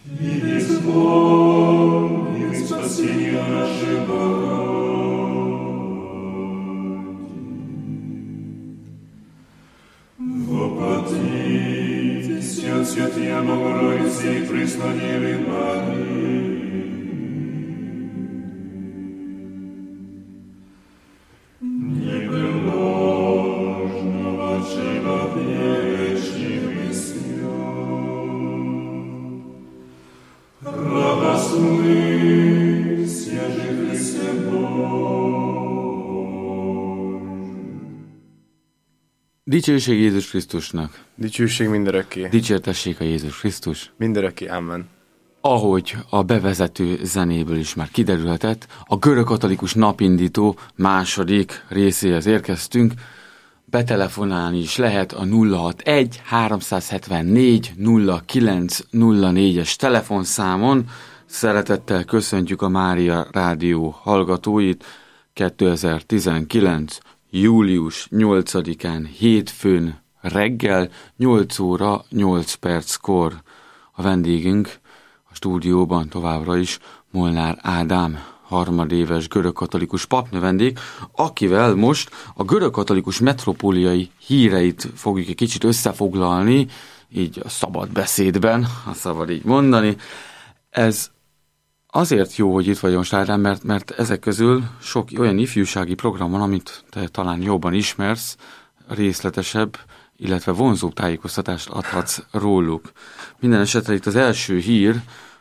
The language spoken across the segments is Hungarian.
И звон, и спасение нашего. Воплотитесь от Святая Богородицы и Преснодевы Марии. Непреложного человечнего снов. Радостныйся же, Христе Dicsőség Jézus Krisztusnak. Dicsőség mindörökké. Dicsértessék a Jézus Krisztus. Mindörökké, amen. Ahogy a bevezető zenéből is már kiderülhetett, a görögkatolikus napindító második részéhez érkeztünk. Betelefonálni is lehet a 061 374 0904-es telefonszámon. Szeretettel köszöntjük a Mária Rádió hallgatóit 2019. július 8-án hétfőn reggel 8 óra 8 perckor. A vendégünk a stúdióban továbbra is Molnár Ádám, harmadéves görögkatolikus papnövendék, akivel most a görögkatolikus metropóliai híreit fogjuk egy kicsit összefoglalni, így a szabad beszédben, ha szabad így mondani. Ez azért jó, hogy itt vagy most, Ádám, mert ezek közül sok olyan ifjúsági program van, amit te talán jobban ismersz, részletesebb, illetve vonzóbb tájékoztatást adhatsz róluk. Minden esetre itt az első hír,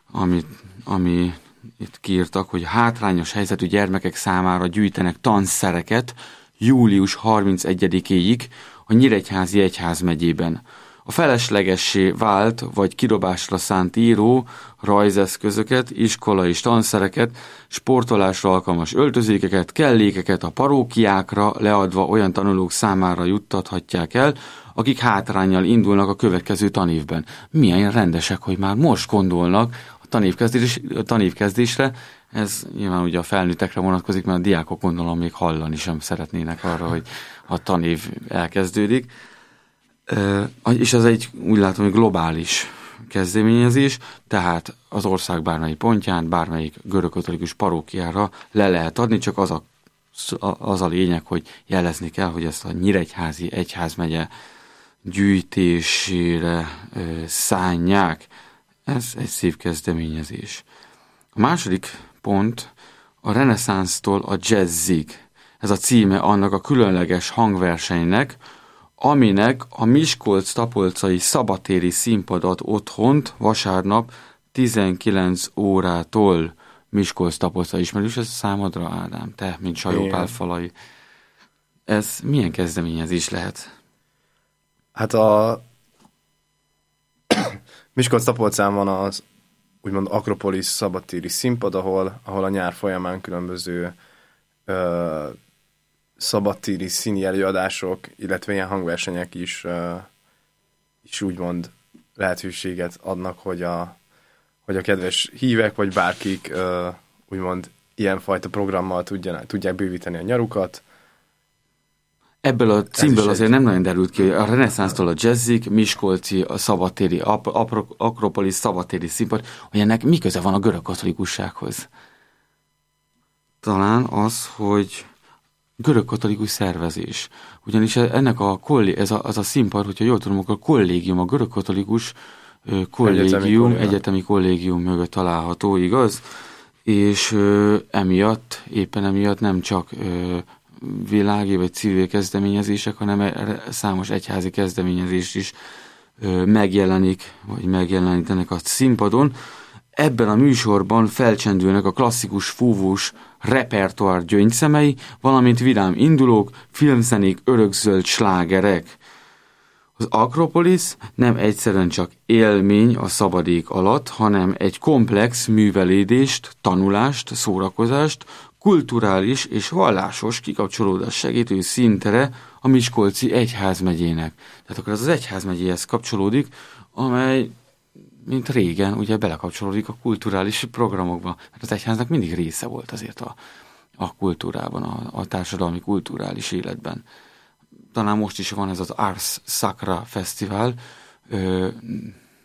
ami itt kiírtak, hogy hátrányos helyzetű gyermekek számára gyűjtenek tanszereket július 31-éig a Nyíregyházi Egyházmegyében. A feleslegessé vált vagy kidobásra szánt író, rajzeszközöket, iskolai tanszereket, sportolásra alkalmas öltözékeket, kellékeket a parókiákra leadva olyan tanulók számára juttathatják el, akik hátránnyal indulnak a következő tanévben. Milyen rendesek, hogy már most gondolnak a tanévkezdésre. Ez nyilván ugye a felnőttekre vonatkozik, mert a diákok gondolom még hallani sem szeretnének arra, hogy a tanév elkezdődik. És ez egy, úgy látom, hogy globális kezdeményezés, tehát az ország bármelyik pontján, bármelyik görögkatolikus parókiára le lehet adni, csak az a lényeg, hogy jelezni kell, hogy ezt a Nyíregyházi Egyházmegye gyűjtésére szánják. Ez egy szép kezdeményezés. A második pont a reneszánsztól a jazzig. Ez a címe annak a különleges hangversenynek, aminek a Miskolc-Tapolcai szabadtéri színpad ad otthont vasárnap 19 órától. Miskolc-Tapolca ismerős ez számodra, Ádám? Te, mint Sajópálfalai. Ez milyen kezdeményezés lehet? Hát a Miskolc-Tapolcán van az úgymond Akropolis szabadtéri színpad, ahol a nyár folyamán különböző szabadtéri színi előadások, illetve ilyen hangversenyek is úgymond lehetőséget adnak, hogy a kedves hívek, vagy bárkik úgymond ilyenfajta programmal tudják bővíteni a nyarukat. Ebből a címből azért nem nagyon derült ki, hogy a reneszánsztól a jazzig, Miskolci, a szabadtéri, Akropolis szabadtéri színpad, hogy ennek mi köze van a görögkatolikussághoz? Talán az, hogy görögkatolikus szervezés. Ugyanis ennek az a színpad, hogyha jól tudom, akkor a kollégium, a görögkatolikus kollégium, egyetemi kollégium mögött található, igaz? És éppen emiatt nem csak világi vagy civil kezdeményezések, hanem számos egyházi kezdeményezés is megjelenítenek a színpadon. Ebben a műsorban felcsendülnek a klasszikus fúvós repertoár gyöngyszemei, valamint vidám indulók, filmzenék, örökzöld slágerek. Az Akropolis nem egyszerűen csak élmény a szabadék alatt, hanem egy komplex művelődést, tanulást, szórakozást, kulturális és vallásos kikapcsolódás segítő színtere a Miskolci Egyházmegyének. Tehát akkor az Egyházmegyéhez kapcsolódik, amely mint régen, ugye belekapcsolódik a kulturális programokba. Hát az egyháznak mindig része volt azért a kultúrában, a társadalmi kulturális életben. Talán most is van ez az Ars Sacra Fesztivál,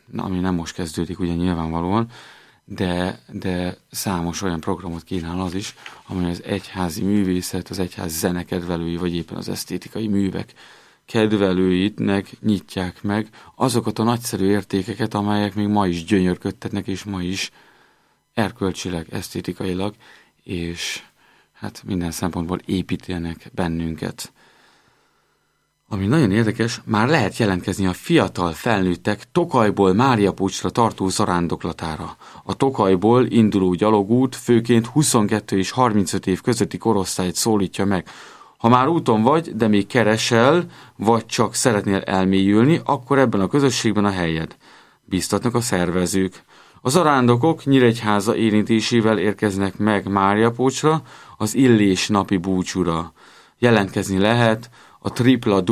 ami nem most kezdődik, ugye nyilvánvalóan, de számos olyan programot kínál az is, amely az egyházi művészet, az egyház zenekedvelői, vagy éppen az esztétikai művek kedvelőitnek nyitják meg azokat a nagyszerű értékeket, amelyek még ma is gyönyörködtetnek, és ma is erkölcsileg, esztétikailag, és hát minden szempontból építenek bennünket. Ami nagyon érdekes, már lehet jelentkezni a fiatal felnőttek Tokajból Máriapócsra tartó zarándoklatára. A Tokajból induló gyalogút főként 22 és 35 év közötti korosztályt szólítja meg. Ha már úton vagy, de még keresel, vagy csak szeretnél elmélyülni, akkor ebben a közösségben a helyed. Bíztatnak a szervezők. A zarándokok Nyíregyháza érintésével érkeznek meg Máriapócsra, az Illés napi búcsúra. Jelentkezni lehet a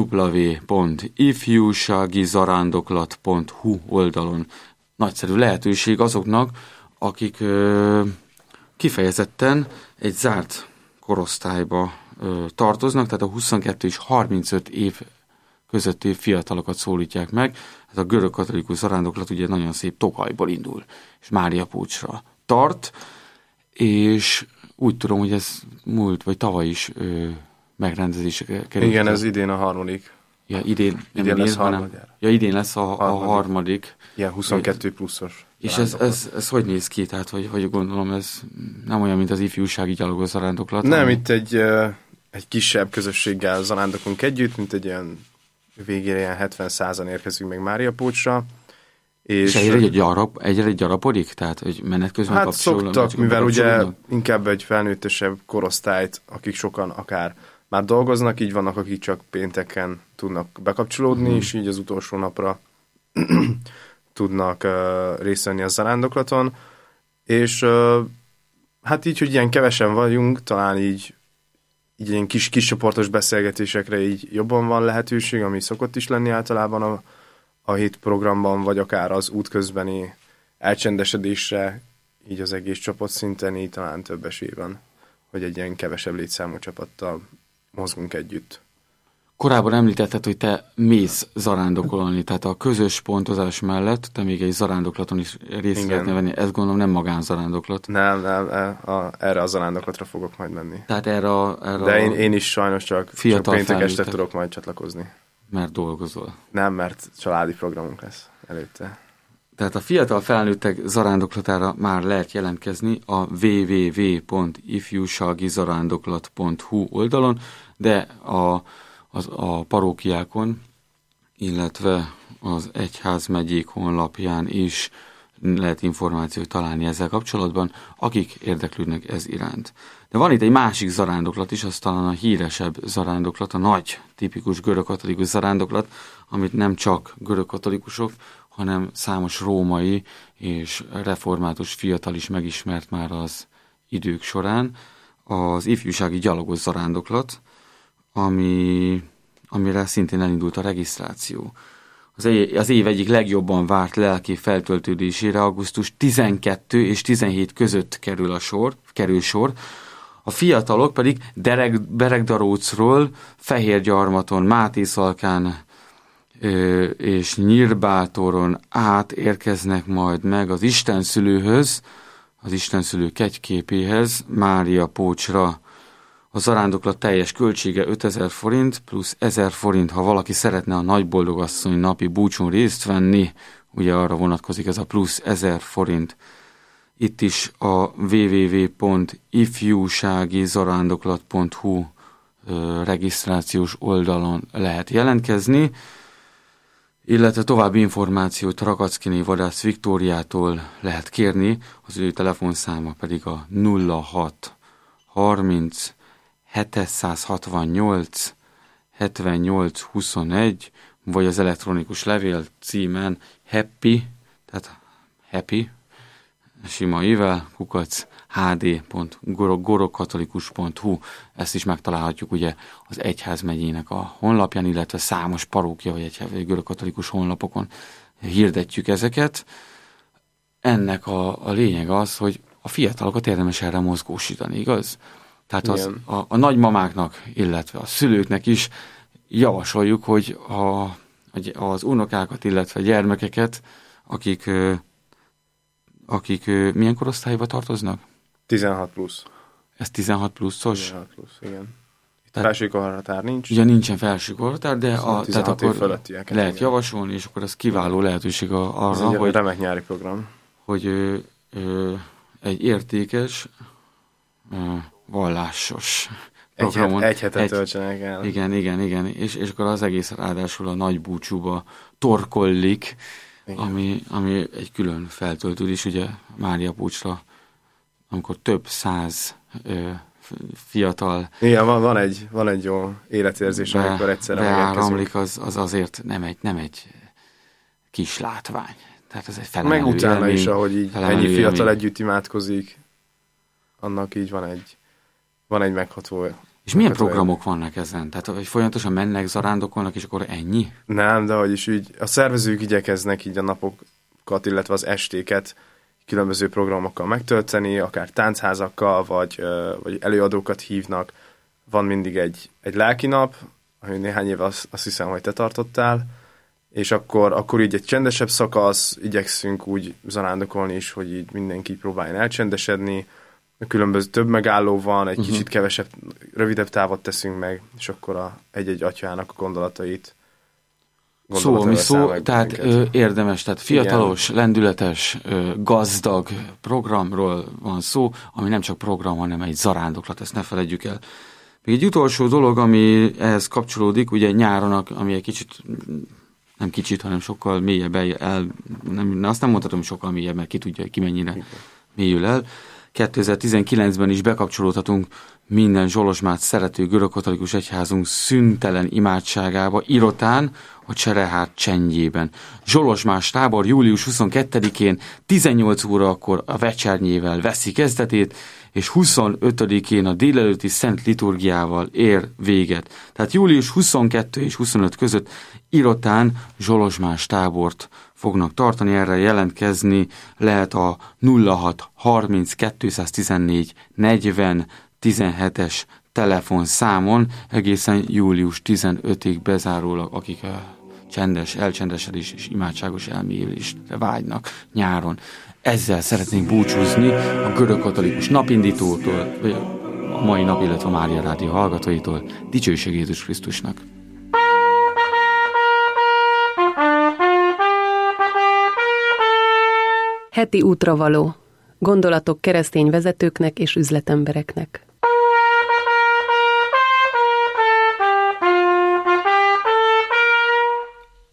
www.ifjúságizarándoklat.hu oldalon. Nagyszerű lehetőség azoknak, akik kifejezetten egy zárt korosztályba tartoznak, tehát a 22 és 35 év közötti fiatalokat szólítják meg. Hát a görög katolikus zarándoklat ugye nagyon szép Tokajból indul, és Máriapócsra tart, és úgy tudom, hogy ez múlt, vagy tavaly is megrendezésre került. Igen, ez idén a harmadik. Ja, idén lesz harmadjára. Ja, idén lesz a harmadik. Ilyen 22 pluszos. És ez hogy néz ki? Tehát, hogy gondolom, ez nem olyan, mint az ifjúsági gyalogos zarándoklat? Nem, itt egy kisebb közösséggel zarándokunk együtt, mint egy ilyen végére ilyen 70-100-an érkezünk meg Máriapócsra. És egyre gyarapodik? Tehát, hogy menet közben hát kapcsolódnak? szoktak, mivel ugye inkább egy felnőttesebb korosztályt, akik sokan akár már dolgoznak, így vannak, akik csak pénteken tudnak bekapcsolódni, és így az utolsó napra tudnak részt venni a zarándoklaton. És hát így, hogy ilyen kevesen vagyunk, talán így ilyen kis csoportos beszélgetésekre így jobban van lehetőség, ami szokott is lenni általában a hét programban, vagy akár az útközbeni elcsendesedésre, így az egész csapat szinten, így talán több esélyben, hogy egy ilyen kevesebb létszámú csapattal mozgunk együtt. Korábban említetted, hogy te mész zarándokolni, tehát a közös pontozás mellett te még egy zarándoklaton is részt szeretnél venni. Ezt gondolom nem magánzarándoklat. Nem, erre a zarándoklatra fogok majd menni. Tehát erre de én is sajnos csak péntek este tudok majd csatlakozni. Mert dolgozol. Nem, mert családi programunk lesz előtte. Tehát a fiatal felnőttek zarándoklatára már lehet jelentkezni a www.ifjúságizarándoklat.hu oldalon, de a parókiákon, illetve az egyházmegyék honlapján is lehet információt találni ezzel kapcsolatban, akik érdeklődnek ez iránt. De van itt egy másik zarándoklat is, az talán a híresebb zarándoklat, a nagy, tipikus görögkatolikus zarándoklat, amit nem csak görögkatolikusok, hanem számos római és református fiatal is megismert már az idők során, az ifjúsági gyalogos zarándoklat, amire szintén elindult a regisztráció. Az év egyik legjobban várt lelki feltöltődésére augusztus 12 és 17 között kerül sor. A fiatalok pedig Beregdarócról, Fehérgyarmaton, Mátészalkán és Nyírbátoron át érkeznek majd meg az Istenszülőhöz, az Istenszülő kegyképéhez, Máriapócsra. A zarándoklat teljes költsége 5000 forint, plusz 1000 forint, ha valaki szeretne a nagyboldogasszony napi búcsún részt venni, ugye arra vonatkozik ez a plusz 1000 forint. Itt is a www.ifjúságizarándoklat.hu regisztrációs oldalon lehet jelentkezni, illetve további információt Rakackiné Vadász Viktóriától lehet kérni, az ő telefonszáma pedig a 06 30 768 78 21, vagy az elektronikus levél címen happy, tehát happy, sima ível, hd.gorokatolikus.hu. Ezt is megtalálhatjuk ugye az egyházmegyének a honlapján, illetve számos parókia vagy egyházi görögkatolikus honlapokon hirdetjük ezeket. Ennek a lényeg az, hogy a fiatalokat érdemes erre mozgósítani, igaz? Tehát a nagymamáknak, illetve a szülőknek is javasoljuk, hogy az unokákat, illetve gyermekeket akik milyen korosztályba tartoznak? 16 plusz. Ez 16 pluszos? 16 plusz, igen. Itt felső korhatár nincs. Ugye nincsen felső korhatár, de tehát akkor lehet javasolni, és akkor ez kiváló lehetőség arra, hogy remek nyári program. Hogy egy értékes, vallásos programon. Egy hetet töltsenek el. Igen. És akkor az egész ráadásul a nagy búcsúba torkollik, ami egy külön feltöltődés, ugye Mária Pucsra, amikor több száz fiatal... Igen, van egy jó életérzés, amikor egyszerre beáramlik, az azért nem egy kis látvány. Tehát ez egy felemelő meg utána élmény, is, ahogy így ennyi fiatal együtt imádkozik, annak így van egy megható... És milyen programok vannak ezen? Tehát hogy folyamatosan mennek, zarándokolnak, és akkor ennyi? Nem, de hogy is így a szervezők igyekeznek így a napokat, illetve az estéket különböző programokkal megtölteni, akár táncházakkal, vagy előadókat hívnak. Van mindig egy lelki nap, ami néhány éve azt hiszem, hogy te tartottál, és akkor így egy csendesebb szakasz, igyekszünk úgy zarándokolni is, hogy így mindenki próbáljon elcsendesedni, különböző több megálló van, egy kicsit kevesebb, rövidebb távot teszünk meg, és akkor egy-egy atyának a gondolatait tehát érdemes, tehát fiatalos, lendületes, gazdag programról van szó, ami nem csak program, hanem egy zarándoklat, ezt ne felejtjük el. Még egy utolsó dolog, ami ehhez kapcsolódik, ugye nyáron, ami egy kicsit, nem kicsit, hanem sokkal mélyebb azt nem mondhatom, sokkal mélyebb, mert ki tudja, ki mennyire mélyül el. 2019-ben is bekapcsolódhatunk minden Zsolozsmát szerető görögkatolikus egyházunk szüntelen imádságába, Irotán, a Cserehád csendjében. Zsolozsmás tábor július 22-én 18 órakor a vecsernyével veszi kezdetét, és 25-én a délelőtti szent liturgiával ér véget. Tehát július 22 és 25 között Irotán Zsolozsmás tábort fognak tartani, erre jelentkezni lehet a 06 30 214 40 17-es telefonszámon egészen július 15-ig bezárólag, akik a elcsendesedés és imádságos elmélyülésre vágynak nyáron. Ezzel szeretnénk búcsúzni a görögkatolikus napindítótól, vagy a mai nap, illetve a Mária Rádió hallgatóitól. Dicsőség Jézus Krisztusnak! Heti útravaló. Gondolatok keresztény vezetőknek és üzletembereknek.